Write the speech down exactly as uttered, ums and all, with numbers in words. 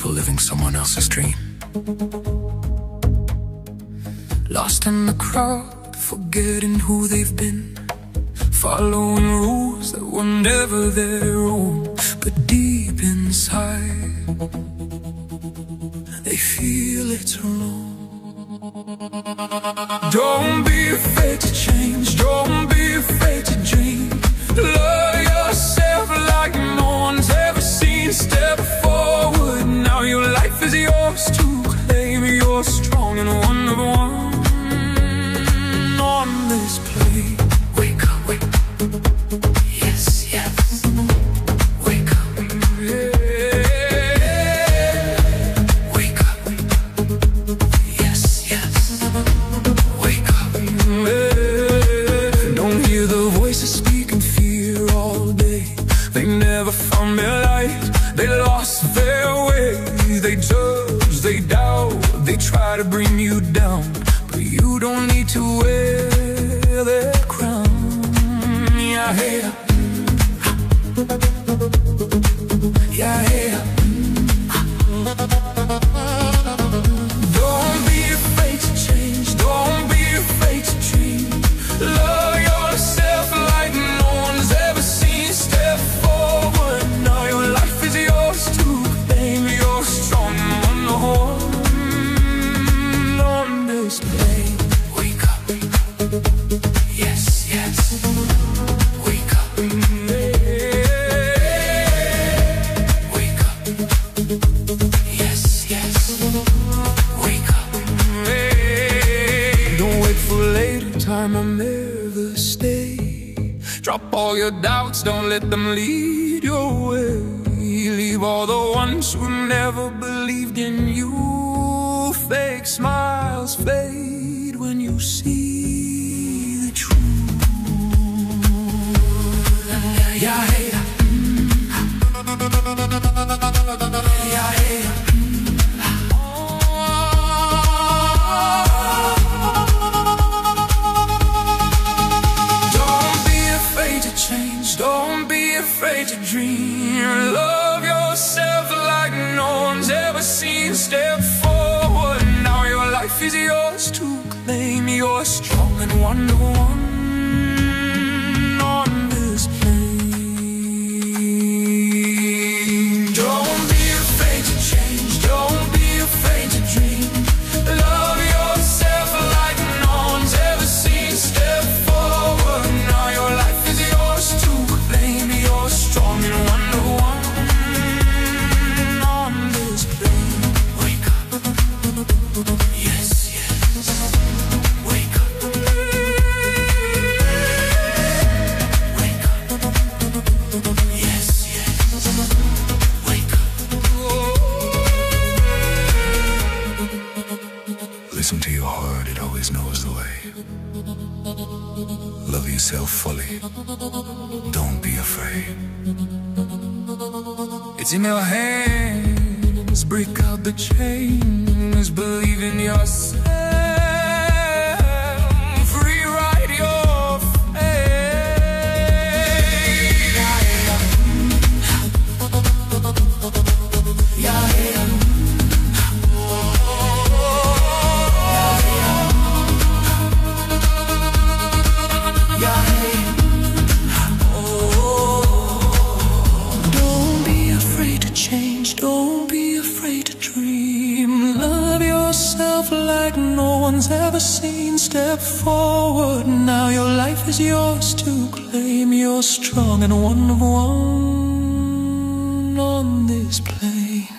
people living someone else's dream. Lost in the crowd, forgetting who they've been, following rules that were never their own. But deep inside, they feel it's wrong. Don't be afraid to change, don't be afraid to dream. Love yourself like no one's ever seen. Step forward, now your life is yours to claim. You're strong and one of one on this plane. Wake up, wake up. Yes, yes. Wake up, yeah. Wake up. Yes, yes. Wake up, yeah. Don't hear the voices speaking fear all day. They never found their light, they lost their way. They judge, they doubt, they try to bring you down, but you don't need to wear that crown. Yeah, yeah. Yeah, yeah. Don't be afraid to change, don't be afraid to dream. Love yourself like no one's ever seen. Step forward, now your life is yours to claim. You're strong on the horn on display. Wake up, yes, yes. Wake up, wake up, yes, yes. Wake up, don't wait for later, time will never stay. Drop all your doubts, don't let them lead your way. Leave all the ones who never believed in you. Fake smiles fade when you see the truth. Yeah, yeah. Yeah, yeah. Don't be afraid to change, don't be afraid to dream. Love yourself like no one's ever seen. Step forward, now your life is yours to claim. You're strong and one to one on this plane. Don't be afraid to change, don't be afraid to dream. Love yourself like no one's ever seen. Step forward, now your life is yours to claim. You're strong and one to one on this plane. Wake up, yes, yes. Wake up, wake up, yes, yes. Wake up. Listen to your heart, it always knows the way. Love yourself fully, don't be afraid. It's in your hands, break out the chains. Believe in yourself, rewrite your fate. Yeah, yeah. Yeah, yeah. Yeah, yeah. Don't be afraid to change, don't be afraid to dream. Love yourself like no one's ever seen. Step forward, now your life is yours to claim. You're strong and one of one on this plane.